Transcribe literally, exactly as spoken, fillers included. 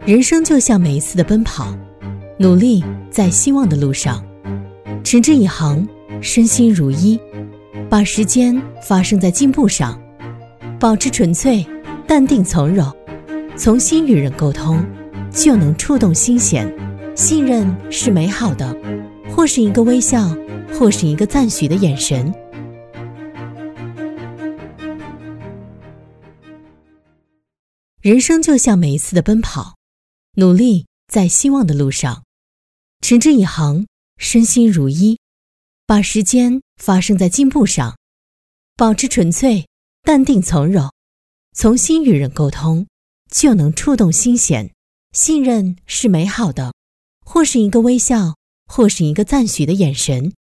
人生就像每一次的奔跑，努力在希望的路上，持之以恒，身心如一，把时间发生在进步上，保持纯粹、淡定从容，从心与人沟通，就能触动心弦。信任是美好的，或是一个微笑，或是一个赞许的眼神。人生就像每一次的奔跑，努力在希望的路上，持之以恒，身心如一，把时间发生在进步上，保持纯粹、淡定从容，从心与人沟通，就能触动心弦。信任是美好的，或是一个微笑，或是一个赞许的眼神。